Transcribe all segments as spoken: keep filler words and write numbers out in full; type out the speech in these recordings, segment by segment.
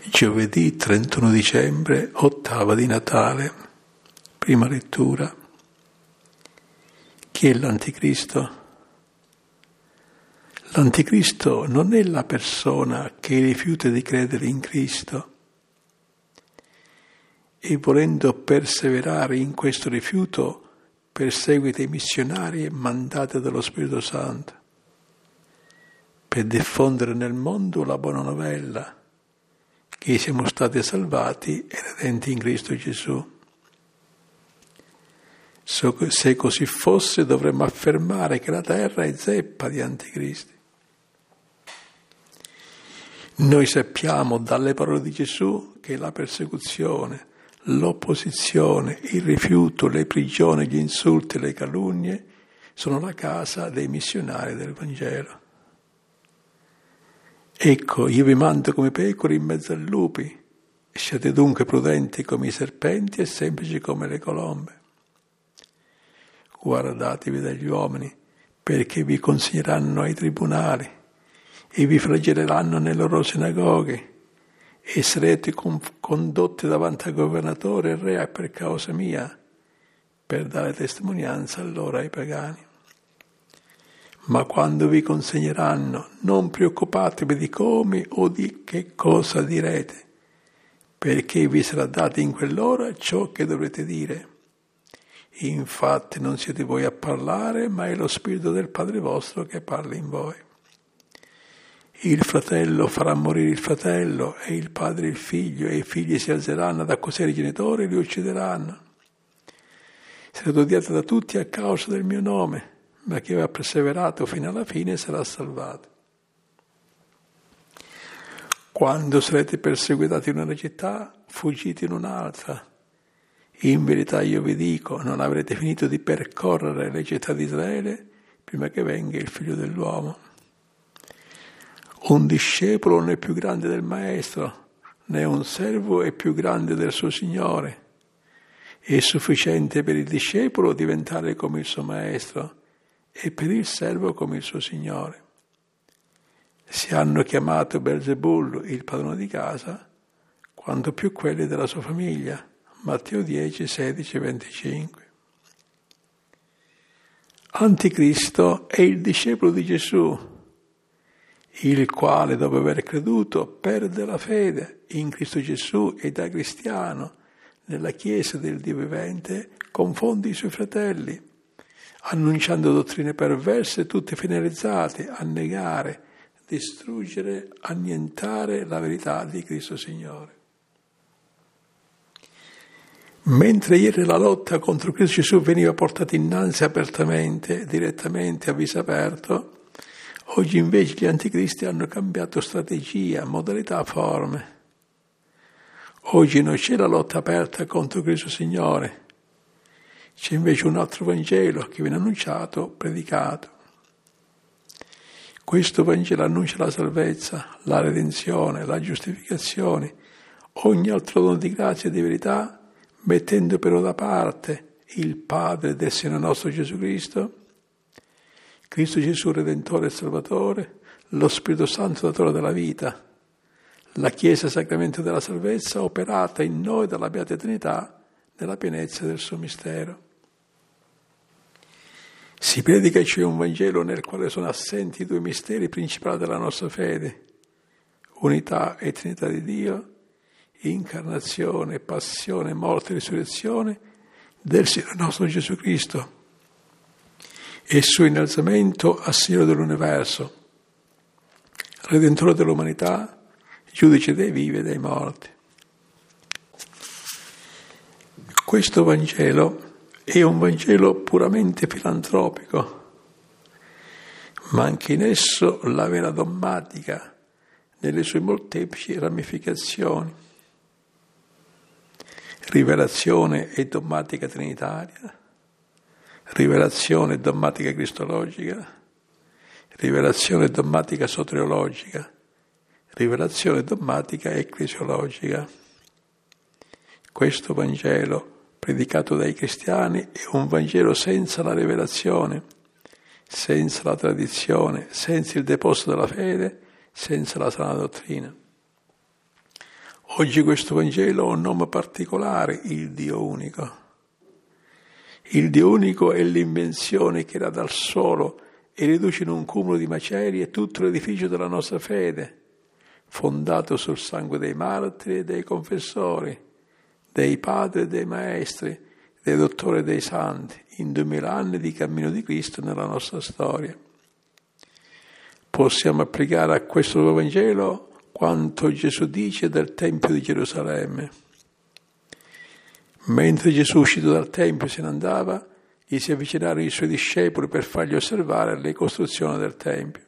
Giovedì trentuno dicembre, ottava di Natale, prima lettura. Chi è l'Anticristo? L'Anticristo non è la persona che rifiuta di credere in Cristo e volendo perseverare in questo rifiuto perseguita i missionari mandati dallo Spirito Santo per diffondere nel mondo la buona novella che siamo stati salvati e redenti in Cristo Gesù. Se così fosse, dovremmo affermare che la terra è zeppa di anticristi. Noi sappiamo dalle parole di Gesù che la persecuzione, l'opposizione, il rifiuto, le prigioni, gli insulti e le calunnie sono la casa dei missionari del Vangelo. Ecco, io vi mando come pecore in mezzo a lupi, siate dunque prudenti come i serpenti e semplici come le colombe. Guardatevi dagli uomini, perché vi consegneranno ai tribunali e vi flagelleranno nelle loro sinagoghe e sarete condotti davanti al governatore e re per causa mia, per dare testimonianza allora ai pagani. Ma quando vi consegneranno, non preoccupatevi di come o di che cosa direte, perché vi sarà dato in quell'ora ciò che dovrete dire. Infatti non siete voi a parlare, ma è lo Spirito del Padre vostro che parla in voi. Il fratello farà morire il fratello, e il padre il figlio, e i figli si alzeranno ad accusare i genitori e li uccideranno. Sarete odiati da tutti a causa del mio nome, ma chi aveva perseverato fino alla fine sarà salvato. Quando sarete perseguitati in una città, fuggite in un'altra. In verità io vi dico, non avrete finito di percorrere le città di Israele prima che venga il Figlio dell'uomo. Un discepolo non è più grande del maestro, né un servo è più grande del suo Signore. È sufficiente per il discepolo diventare come il suo maestro e per il servo come il suo Signore. Si hanno chiamato Belzebul, il padrone di casa, quanto più quelli della sua famiglia. Matteo dieci, sedici, venticinque. Anticristo è il discepolo di Gesù, il quale, dopo aver creduto, perde la fede in Cristo Gesù e da cristiano nella Chiesa del Dio vivente confonde i suoi fratelli, annunciando dottrine perverse tutte finalizzate a negare, distruggere, annientare la verità di Cristo Signore. Mentre ieri la lotta contro Cristo Gesù veniva portata innanzi apertamente, direttamente a viso aperto, oggi invece gli anticristi hanno cambiato strategia, modalità, forme. Oggi non c'è la lotta aperta contro Cristo Signore, c'è invece un altro Vangelo che viene annunciato, predicato. Questo Vangelo annuncia la salvezza, la redenzione, la giustificazione, ogni altro dono di grazia e di verità, mettendo però da parte il Padre del Signore nostro Gesù Cristo, Cristo Gesù Redentore e Salvatore, lo Spirito Santo datore della vita, la Chiesa Sacramento della salvezza operata in noi dalla Beata Trinità nella pienezza del suo mistero. Si predica cioè un Vangelo nel quale sono assenti i due misteri principali della nostra fede, unità e Trinità di Dio, incarnazione, passione, morte e risurrezione del Signore nostro Gesù Cristo e il suo innalzamento a Signore dell'universo, Redentore dell'umanità, giudice dei vivi e dei morti. Questo Vangelo è un Vangelo puramente filantropico, ma anche in esso la vera dogmatica nelle sue molteplici ramificazioni. Rivelazione e dogmatica trinitaria, rivelazione e dogmatica cristologica, rivelazione e dogmatica soteriologica, rivelazione e dogmatica ecclesiologica. Questo Vangelo, predicato dai cristiani, è un Vangelo senza la rivelazione, senza la tradizione, senza il deposito della fede, senza la sana dottrina. Oggi questo Vangelo ha un nome particolare, il Dio unico. Il Dio unico è l'invenzione che era dal solo e riduce in un cumulo di macerie tutto l'edificio della nostra fede, fondato sul sangue dei martiri e dei confessori, dei padri e dei maestri, dei dottori e dei santi, in duemila anni di cammino di Cristo nella nostra storia. Possiamo applicare a questo nuovo Vangelo quanto Gesù dice del Tempio di Gerusalemme. Mentre Gesù, uscito dal Tempio, se ne andava, gli si avvicinarono i suoi discepoli per fargli osservare le costruzioni del Tempio.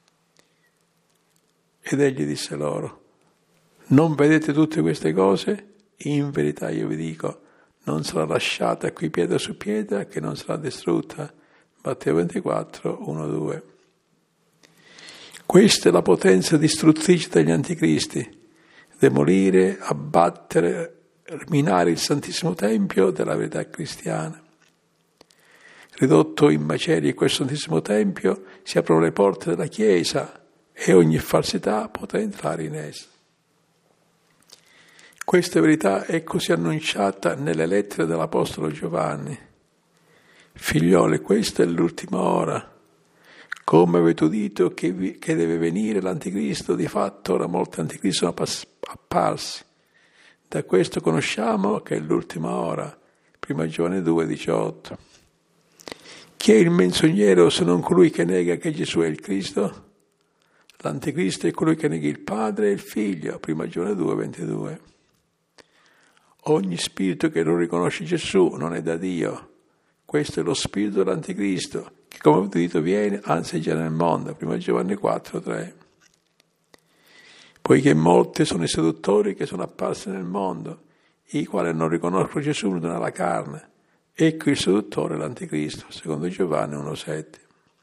Ed egli disse loro: non vedete tutte queste cose? In verità io vi dico, non sarà lasciata qui pietra su pietra che non sarà distrutta. Matteo ventiquattro, uno due. Questa è la potenza distruttrice degli anticristi: demolire, abbattere, minare il Santissimo Tempio della verità cristiana. Ridotto in macerie questo Santissimo Tempio, si aprono le porte della Chiesa e ogni falsità potrà entrare in essa. Questa verità è così annunciata nelle lettere dell'Apostolo Giovanni. Figlioli, questa è l'ultima ora. Come avete udito che, vi, che deve venire l'Anticristo, di fatto ora molti anticristi sono apparsi. Da questo conosciamo che è l'ultima ora. Prima Giovanni due, diciotto. Chi è il menzognero se non colui che nega che Gesù è il Cristo? L'Anticristo è colui che nega il Padre e il Figlio. Prima Giovanni due, ventidue. Ogni spirito che non riconosce Gesù non è da Dio. Questo è lo spirito dell'Anticristo, che come avete udito viene, anzi è già nel mondo. Prima Giovanni quattro, tre. Poiché molti sono i seduttori che sono apparsi nel mondo, i quali non riconoscono Gesù nella carne. Ecco il seduttore, l'Anticristo, secondo Giovanni uno sette.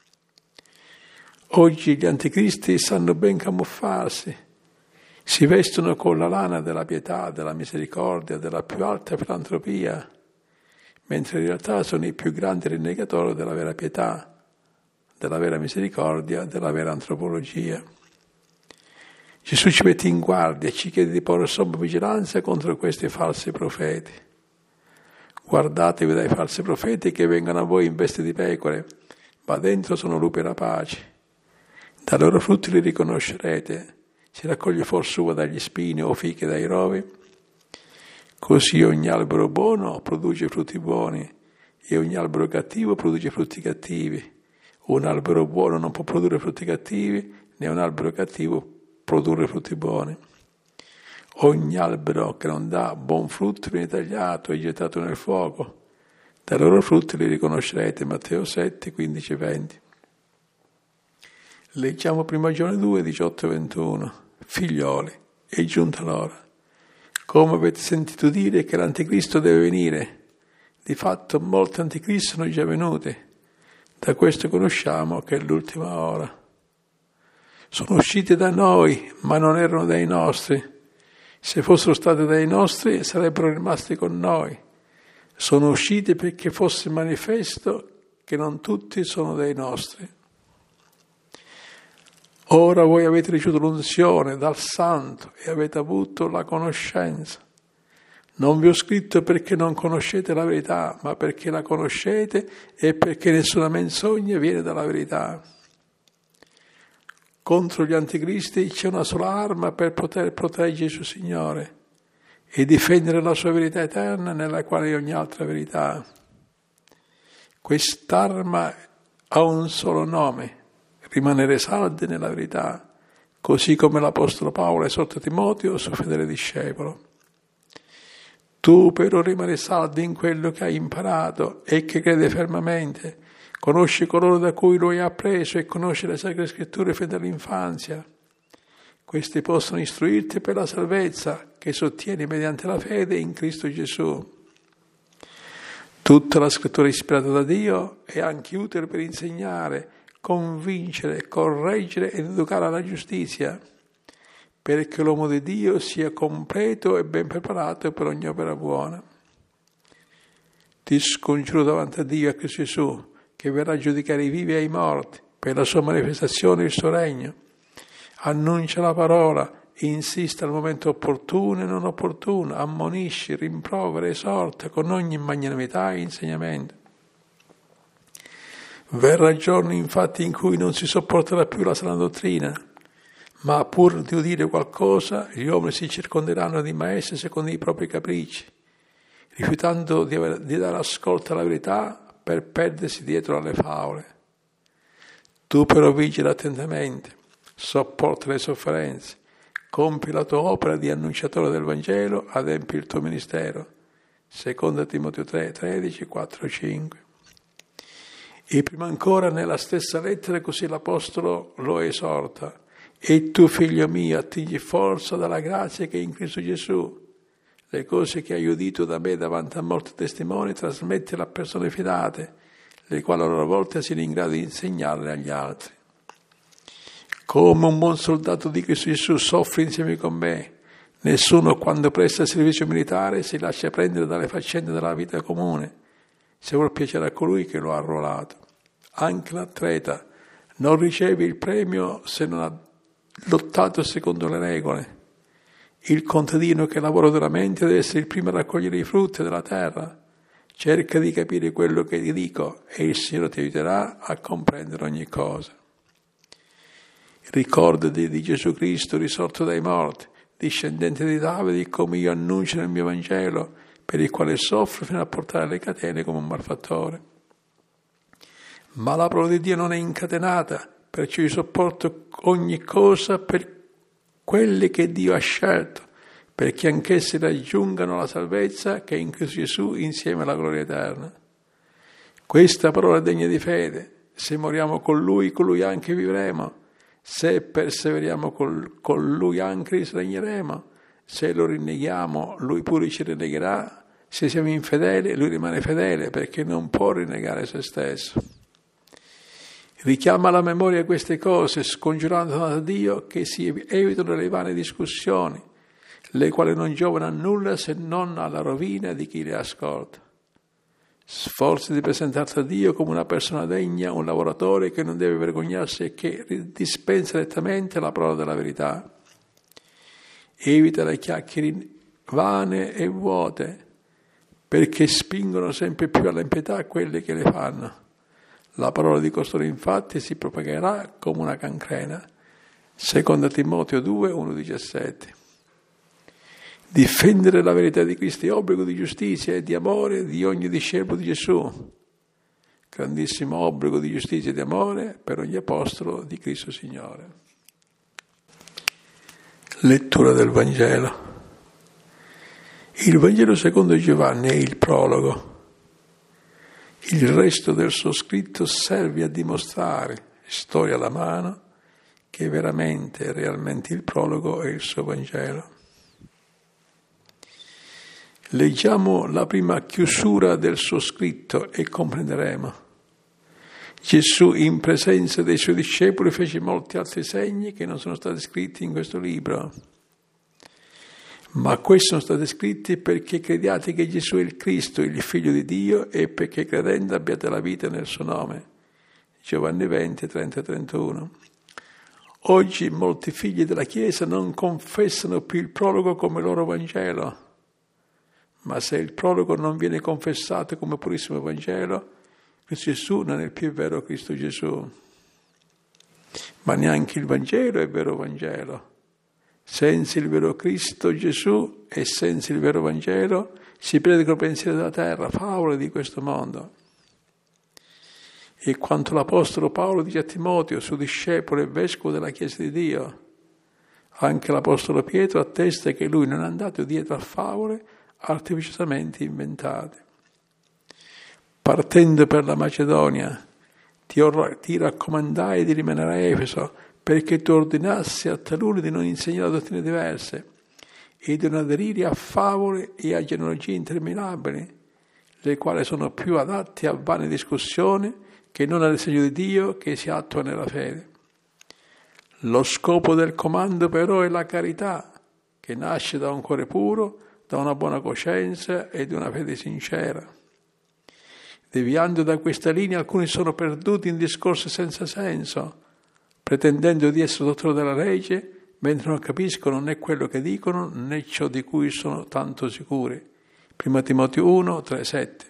Oggi gli anticristi sanno ben camuffarsi, si vestono con la lana della pietà, della misericordia, della più alta filantropia, mentre in realtà sono i più grandi rinnegatori della vera pietà, della vera misericordia, della vera antropologia. Gesù ci mette in guardia e ci chiede di porre somma vigilanza contro questi falsi profeti. Guardatevi dai falsi profeti che vengono a voi in veste di pecore, ma dentro sono lupi rapaci. Dai loro frutti li riconoscerete. Si raccoglie forse uva dagli spini o fiche dai rovi? Così ogni albero buono produce frutti buoni e ogni albero cattivo produce frutti cattivi. Un albero buono non può produrre frutti cattivi, né un albero cattivo produrre frutti buoni. Ogni albero che non dà buon frutto viene tagliato e gettato nel fuoco. Dai loro frutti li riconoscerete. Matteo sette, quindici e venti. Leggiamo prima Giovanni due, diciotto e ventuno. Figlioli, è giunta l'ora. Come avete sentito dire che l'Anticristo deve venire, di fatto molti anticristi sono già venuti. Da questo conosciamo che è l'ultima ora. Sono usciti da noi, ma non erano dai nostri. Se fossero stati dai nostri, sarebbero rimasti con noi. Sono usciti perché fosse manifesto che non tutti sono dei nostri. Ora voi avete ricevuto l'unzione dal Santo e avete avuto la conoscenza. Non vi ho scritto perché non conoscete la verità, ma perché la conoscete e perché nessuna menzogna viene dalla verità. Contro gli anticristi c'è una sola arma per poter proteggere il suo Signore e difendere la sua verità eterna nella quale è ogni altra verità. Quest'arma ha un solo nome: rimanere saldi nella verità, così come l'Apostolo Paolo esorta Timoteo, suo fedele discepolo. Tu però rimani saldo in quello che hai imparato e che crede fermamente, conosci coloro da cui lo hai appreso e conosci le Sacre Scritture fin dall'infanzia. Questi possono istruirti per la salvezza che sottieni mediante la fede in Cristo Gesù. Tutta la Scrittura è ispirata da Dio è anche utile per insegnare, convincere, correggere ed educare alla giustizia, perché l'uomo di Dio sia completo e ben preparato per ogni opera buona. Ti scongiuro davanti a Dio e a Cristo Gesù, che verrà a giudicare i vivi e i morti, per la sua manifestazione e il suo regno. Annuncia la parola, insista al momento opportuno e non opportuno, ammonisci, rimprovera, esorta con ogni magnanimità e insegnamento. Verrà giorno infatti in cui non si sopporterà più la sana dottrina, ma pur di udire qualcosa gli uomini si circonderanno di maestri secondo i propri capricci, rifiutando di, aver, di dare ascolto alla verità per perdersi dietro alle favole. Tu però vigila attentamente, sopporta le sofferenze, compi la tua opera di annunciatore del Vangelo, adempi il tuo ministero. Seconda Timoteo tre, tredici, quattro, cinque. E prima ancora nella stessa lettera così l'Apostolo lo esorta. E tu, figlio mio, attingi forza dalla grazia che è in Cristo Gesù. Le cose che hai udito da me davanti a molti testimoni trasmettile a persone fidate, le quali a loro volta siano in grado di insegnarle agli altri. Come un buon soldato di Cristo Gesù soffre insieme con me. Nessuno quando presta servizio militare si lascia prendere dalle faccende della vita comune, se vuol piacere a colui che lo ha arruolato. Anche l'atleta non riceve il premio se non ha lottato secondo le regole. Il contadino che lavora duramente deve essere il primo a raccogliere i frutti della terra. Cerca di capire quello che ti dico e il Signore ti aiuterà a comprendere ogni cosa. Ricordati di Gesù Cristo risorto dai morti, discendente di Davide, come io annuncio nel mio Vangelo, per il quale soffro fino a portare le catene come un malfattore. Ma la parola di Dio non è incatenata, perciò io sopporto ogni cosa per quelli che Dio ha scelto, perché anch'essi raggiungano la salvezza che è in Cristo Gesù insieme alla gloria eterna. Questa parola è degna di fede. Se moriamo con Lui, con Lui anche vivremo. Se perseveriamo con Lui anche regneremo. Se lo rinneghiamo, Lui pure ci rinnegherà. Se siamo infedeli, Lui rimane fedele, perché non può rinnegare se stesso. Richiama alla memoria queste cose, scongiurando da Dio che si evitino le vane discussioni, le quali non giovano a nulla se non alla rovina di chi le ascolta. Sforzi di presentarti a Dio come una persona degna, un lavoratore che non deve vergognarsi e che dispensa direttamente la parola della verità. Evita le chiacchiere vane e vuote, perché spingono sempre più all'impietà quelle che le fanno. La parola di costoro infatti si propagherà come una cancrena. Seconda Timoteo due, uno diciassette. Difendere la verità di Cristo è obbligo di giustizia e di amore di ogni discepolo di Gesù. Grandissimo obbligo di giustizia e di amore per ogni apostolo di Cristo Signore. Lettura del Vangelo. Il Vangelo secondo Giovanni è il prologo. Il resto del suo scritto serve a dimostrare, storia alla mano, che veramente e realmente il prologo è il suo Vangelo. Leggiamo la prima chiusura del suo scritto e comprenderemo. Gesù, in presenza dei suoi discepoli, fece molti altri segni che non sono stati scritti in questo libro. Ma questi sono stati scritti perché crediate che Gesù è il Cristo, il Figlio di Dio, e perché credendo abbiate la vita nel suo nome. Giovanni venti, trenta e trentuno. Oggi molti figli della Chiesa non confessano più il prologo come loro Vangelo. Ma se il prologo non viene confessato come purissimo Vangelo, Cristo Gesù non è più il vero Cristo Gesù. Ma neanche il Vangelo è vero Vangelo. Senza il vero Cristo Gesù e senza il vero Vangelo si predicano pensieri della terra, favole di questo mondo. E quanto l'Apostolo Paolo dice a Timoteo, suo discepolo e vescovo della Chiesa di Dio, anche l'Apostolo Pietro attesta che lui non è andato dietro a favole artificiosamente inventate. Partendo per la Macedonia, ti, or- ti raccomandai di rimanere a Efeso, perché tu ordinassi a taluni di non insegnare dottrine diverse e di non aderire a favole e a genealogie interminabili, le quali sono più adatti a vane discussioni che non al segno di Dio che si attua nella fede. Lo scopo del comando però è la carità, che nasce da un cuore puro, da una buona coscienza e da una fede sincera. Deviando da questa linea, alcuni sono perduti in discorsi senza senso, pretendendo di essere dottore della legge, mentre non capiscono né quello che dicono né ciò di cui sono tanto sicuri. Prima Timoteo uno, tre, sette.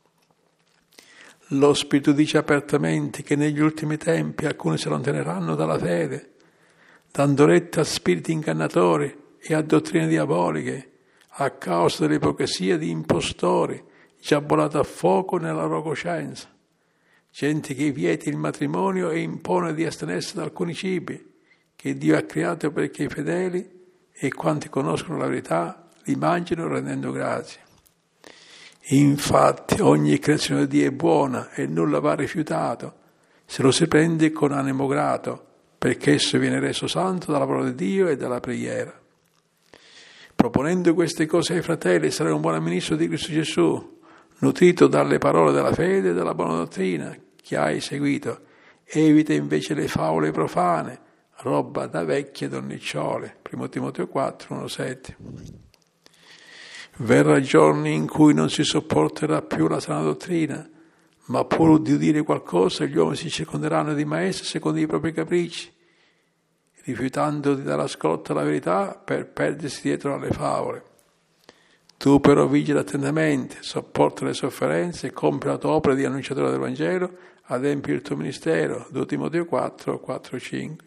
Lo Spirito dice apertamente che negli ultimi tempi alcuni si allontaneranno dalla fede, dando retta a spiriti ingannatori e a dottrine diaboliche, a causa dell'ipocrisia di impostori, già bollata a fuoco nella loro coscienza. Gente che vieta il matrimonio e impone di astenersi da alcuni cibi che Dio ha creato perché i fedeli e quanti conoscono la verità li mangiano rendendo grazie. Infatti ogni creazione di Dio è buona e nulla va rifiutato se lo si prende con animo grato, perché esso viene reso santo dalla parola di Dio e dalla preghiera. Proponendo queste cose ai fratelli sarai un buon ministro di Cristo Gesù, nutrito dalle parole della fede e della buona dottrina che hai seguito. Evita invece le favole profane, roba da vecchie donnicciole. Primo Timoteo quattro, uno, sette. Verrà giorni in cui non si sopporterà più la sana dottrina, ma pur di dire qualcosa gli uomini si circonderanno di maestri secondo i propri capricci, rifiutando di dare ascolto alla verità per perdersi dietro alle favole. Tu però vigila attentamente, sopporta le sofferenze e compie la tua opera di annunciatore del Vangelo, adempi il tuo ministero. due Timoteo quattro, quattro, cinque.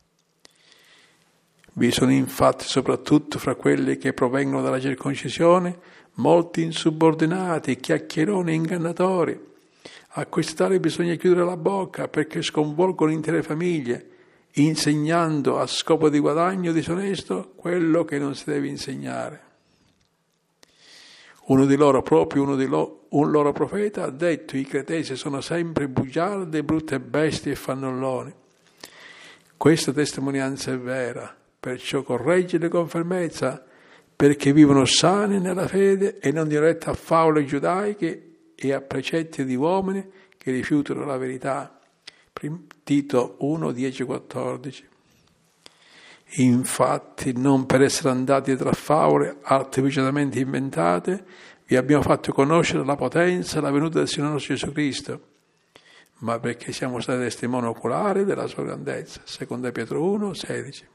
Vi sono infatti soprattutto fra quelli che provengono dalla circoncisione molti insubordinati, chiacchieroni e ingannatori. A questi tali bisogna chiudere la bocca perché sconvolgono intere famiglie, insegnando a scopo di guadagno disonesto quello che non si deve insegnare. Uno di loro, proprio uno di loro, un loro profeta, ha detto: i cretesi sono sempre bugiardi, brutte bestie e fannulloni. Questa testimonianza è vera, perciò correggili con fermezza, perché vivono sani nella fede e non diretta a favole giudaiche e a precetti di uomini che rifiutano la verità. Tito uno, dieci, quattordici. Infatti, non per essere andati tra favole artificiosamente inventate, vi abbiamo fatto conoscere la potenza e la venuta del Signore nostro Gesù Cristo, ma perché siamo stati testimoni oculari della sua grandezza. Seconda Pietro uno, sedici.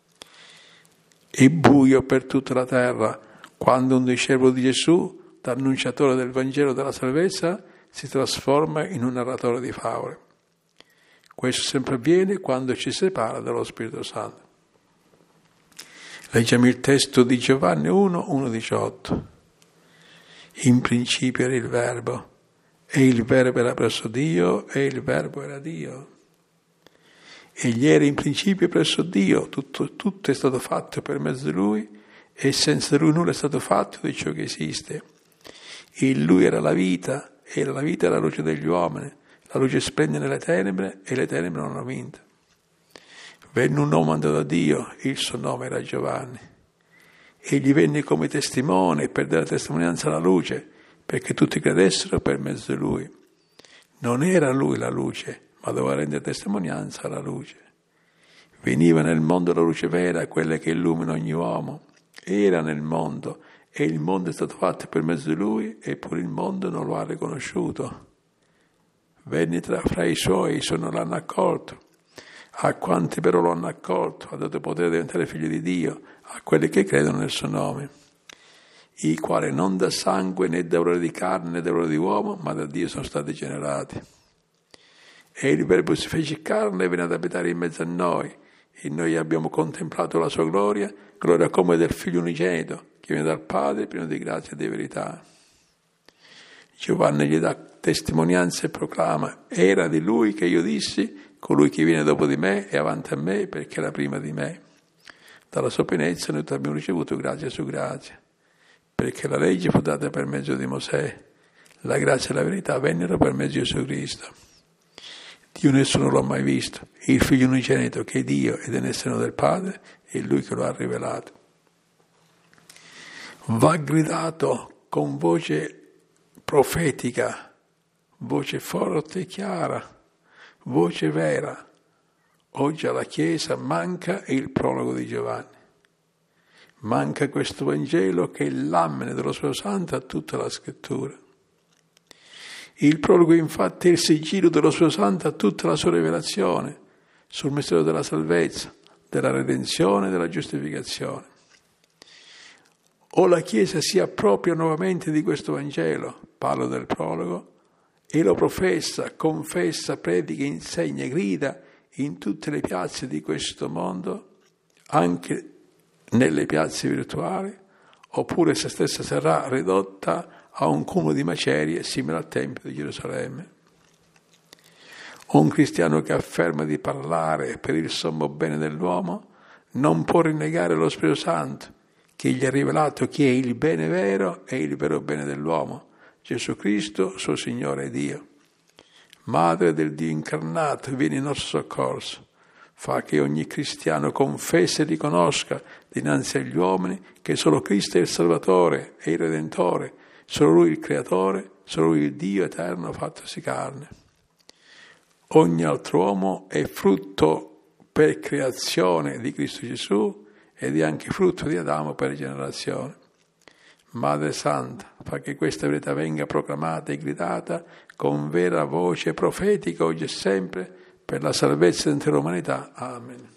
È buio per tutta la terra quando un discepolo di Gesù, da annunciatore del Vangelo della salvezza, si trasforma in un narratore di favole. Questo sempre avviene quando ci separa dallo Spirito Santo. Leggiamo il testo di Giovanni uno, uno, diciotto. In principio era il Verbo, e il Verbo era presso Dio, e il Verbo era Dio. Egli era in principio presso Dio, tutto, tutto è stato fatto per mezzo di Lui, e senza Lui nulla è stato fatto di ciò che esiste. In Lui era la vita, e la vita era la luce degli uomini. La luce splende nelle tenebre, e le tenebre non hanno vinto. Venne un uomo mandato da Dio, il suo nome era Giovanni. Egli venne come testimone per dare testimonianza alla luce, perché tutti credessero per mezzo di Lui. Non era Lui la luce, ma doveva rendere testimonianza alla luce. Veniva nel mondo la luce vera, quella che illumina ogni uomo. Era nel mondo, e il mondo è stato fatto per mezzo di Lui, eppure il mondo non lo ha riconosciuto. Venne tra, fra i Suoi, i Suoi non l'hanno accolto. A quanti però lo hanno accolto, ha dato potere di diventare figli di Dio, a quelli che credono nel suo nome, i quali non da sangue né da valore di carne né da valore di uomo, ma da Dio sono stati generati. E il Verbo si fece carne e venne ad abitare in mezzo a noi, e noi abbiamo contemplato la sua gloria, gloria come del Figlio unigenito, che viene dal Padre, pieno di grazia e di verità. Giovanni gli dà testimonianza e proclama: era di Lui che io dissi, colui che viene dopo di me è avanti a me perché era prima di me. Dalla sua pienezza noi abbiamo ricevuto grazia su grazia, perché la legge fu data per mezzo di Mosè, la grazia e la verità vennero per mezzo di Gesù Cristo. Dio nessuno l'ha mai visto, il Figlio unigenito che è Dio ed è nel seno del Padre, è Lui che lo ha rivelato. Va gridato con voce profetica, voce forte e chiara, voce vera. Oggi alla Chiesa manca il prologo di Giovanni. Manca questo Vangelo che è l'amene dello Spirito Santo a tutta la Scrittura. Il prologo infatti è il sigillo dello Spirito Santo a tutta la sua rivelazione sul mistero della salvezza, della redenzione e della giustificazione. O la Chiesa si appropria nuovamente di questo Vangelo, parlo del prologo, e lo professa, confessa, predica, insegna, grida in tutte le piazze di questo mondo, anche nelle piazze virtuali, oppure se stessa sarà ridotta a un cumulo di macerie simile al Tempio di Gerusalemme. Un cristiano che afferma di parlare per il sommo bene dell'uomo non può rinnegare lo Spirito Santo, che gli ha rivelato chi è il bene vero e il vero bene dell'uomo, Gesù Cristo, suo Signore e Dio. Madre del Dio incarnato, vieni in nostro soccorso. Fa che ogni cristiano confessi e riconosca dinanzi agli uomini che solo Cristo è il Salvatore e il Redentore, solo Lui il Creatore, solo Lui il Dio eterno fattosi carne. Ogni altro uomo è frutto per creazione di Cristo Gesù ed è anche frutto di Adamo per generazione. Madre Santa, fa che questa verità venga proclamata e gridata con vera voce profetica oggi e sempre per la salvezza dell'intera umanità. Amen.